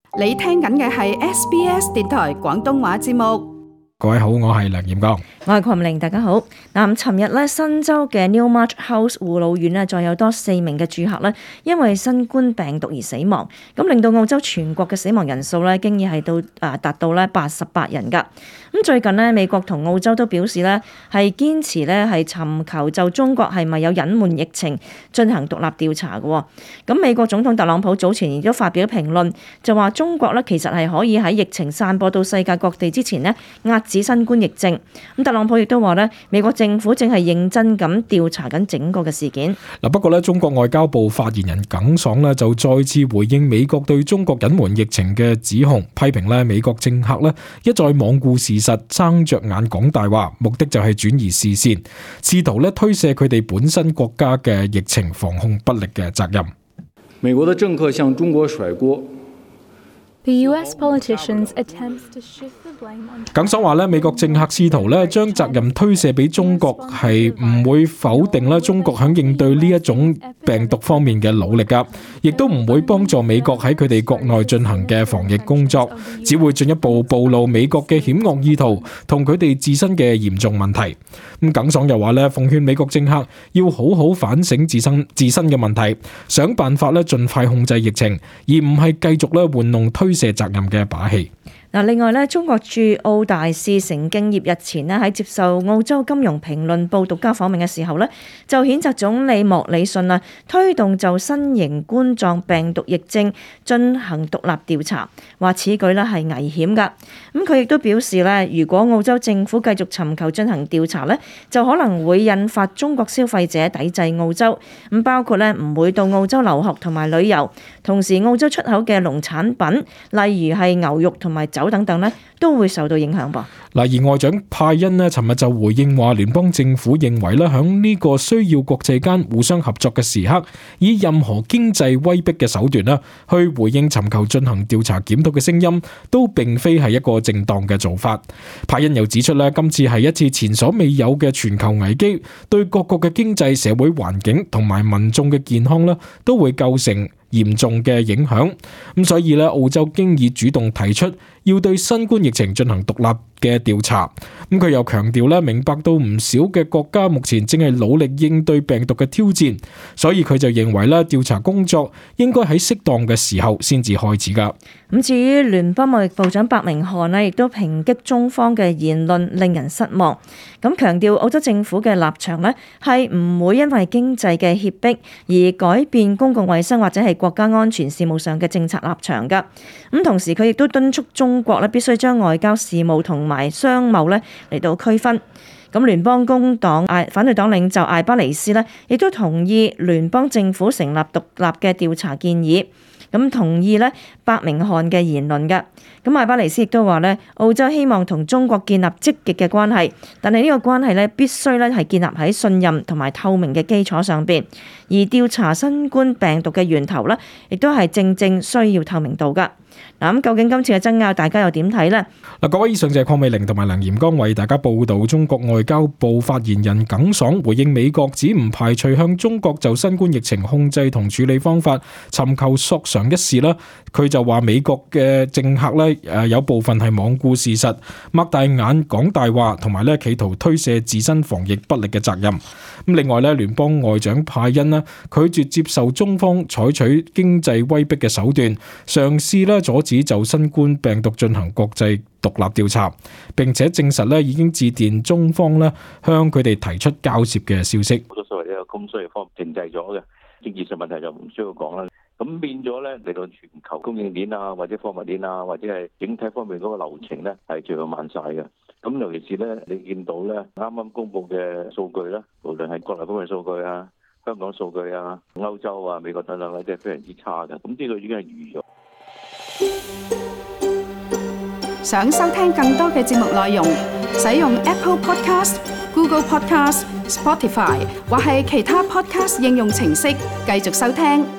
你聽緊嘅係 SBS 電台廣東話節目。 各位好，我係梁炎剛， 我係鄺玲，大家好。嗱，尋日咧新州嘅 Newmarch House 護老院咧，再有多4名嘅住客咧，因為新冠病毒而死亡，咁令到澳洲全國嘅死亡人數咧，經已係達到咧88人㗎。咁最近咧，美國同澳洲都表示咧，係堅持咧係尋求就中國係咪有隱瞞疫情進行獨立調查嘅。咁美國總統特朗普早前亦都發表評論，就話中國咧其實係可以喺疫情散播到世界各地之前咧壓止新冠疫症。咁特朗普亦都話咧，美國政府正係認真咁調查緊整個嘅事件。 嗱，不過咧，中國外交部發言人耿爽咧就再次回應美國對中國隱瞞疫情嘅指控，批評咧美國政客咧一再罔顧事實，睜着眼講大話，目的就係轉移視線，試圖咧推卸佢哋本身國家嘅疫情防控不力嘅責任。 美國的政客向中國甩鍋。 The US politicians attempts to shift the blame on。 耿爽話咧，美國政客試圖咧將責任推卸俾中國，係唔會否定咧中國響應對呢一種病毒方面嘅努力噶，亦都唔會幫助美國喺佢哋國內進行嘅防疫工作，只會進一步暴露美國嘅險惡意圖同佢哋自身嘅嚴重問題。咁耿爽又話咧，奉勸美國政客要好好反省自身嘅問題，想辦法咧盡快控制疫情，而唔係繼續咧玩弄推卸責任嘅把戲。 嗱，另外咧，中國駐澳大使成敬業日前咧喺接受澳洲金融評論報獨家訪問嘅時候咧，就譴責總理莫里遜啊推動就新型冠狀病毒疫症進行獨立調查，話此舉咧係危險㗎。咁佢亦都表示咧，如果澳洲政府繼續尋求進行調查咧，就可能會引發中國消費者抵制澳洲，咁包括咧唔會到澳洲留學同埋旅遊，同時澳洲出口嘅農產品，例如係牛肉同埋酒等等咧，都會受到影響噃。 嗱，而外長派恩咧，尋日就回應話，聯邦政府認為咧，響呢個需要國際間互相合作嘅時刻，以任何經濟威逼嘅手段啦，去回應尋求進行調查檢討嘅聲音，都並非係一個正當嘅做法。派恩又指出咧，今次係一次前所未有嘅全球危機，對各國嘅經濟、社會環境同埋民眾嘅健康咧，都會構成嚴重嘅影響。咁所以咧，澳洲經已主動提出要對新冠疫情進行獨立嘅調查。咁佢又強調咧，明白到唔少嘅國家目前正係努力應對病毒嘅挑戰，所以佢就認為咧，調查工作應該喺適當嘅時候先至開始噶。 咁至於聯邦貿易部長白明翰咧，亦都抨擊中方嘅言論令人失望。咁強調澳洲政府嘅立場咧，係唔會因為經濟嘅脅迫而改變公共衛生或者係國家安全事務上嘅政策立場噶。咁同時佢亦都敦促中國咧必須將外交事務同埋商貿咧嚟到區分。咁聯邦工黨反對黨領袖艾巴尼斯咧，亦都同意聯邦政府成立獨立嘅調查建議。咁同意咧白明翰嘅言論嘅。咁艾巴尼斯亦都話咧，澳洲希望同中國建立積極嘅關係，但係呢個關係咧必須咧係建立喺信任同埋透明嘅基礎上邊。而調查新冠病毒嘅源頭咧，亦都係正正需要透明度噶。嗱，咁究竟今次嘅爭拗，大家又點睇呢？ 嗱，各位，以上就係鄺美玲同埋梁炎剛為大家報道。中國外交部發言人耿爽回應美國指唔排除向中國就新冠疫情控制同處理方法尋求索償一事啦。佢就話美國嘅政客咧有部分係罔顧事實、擘大眼講大話，同埋咧企圖推卸自身防疫不力嘅責任。咁另外咧，聯邦外長派恩咧拒絕接受中方採取經濟威逼嘅手段，嘗試咧阻止就新冠病毒進行國際獨立調查，並且證實咧已經致電中方咧向佢哋提出交涉嘅消息。 好多所謂呢個供需方面停滯咗嘅政治上問題就唔需要講啦。咁變咗咧嚟到全球供應鏈啊，或者貨物鏈啊，或者係整體方面嗰個流程咧係最慢晒嘅。咁尤其是咧，你見到咧啱啱公布嘅數據咧，無論係國內方面數據啊、香港數據啊、歐洲啊、美國等等咧，即係非常之差嘅。咁呢個已經係預咗。 想收聽更多嘅節目內容，使用 Apple Podcast、Google Podcast、Spotify 或係其他 Podcast 應用程式繼續收聽。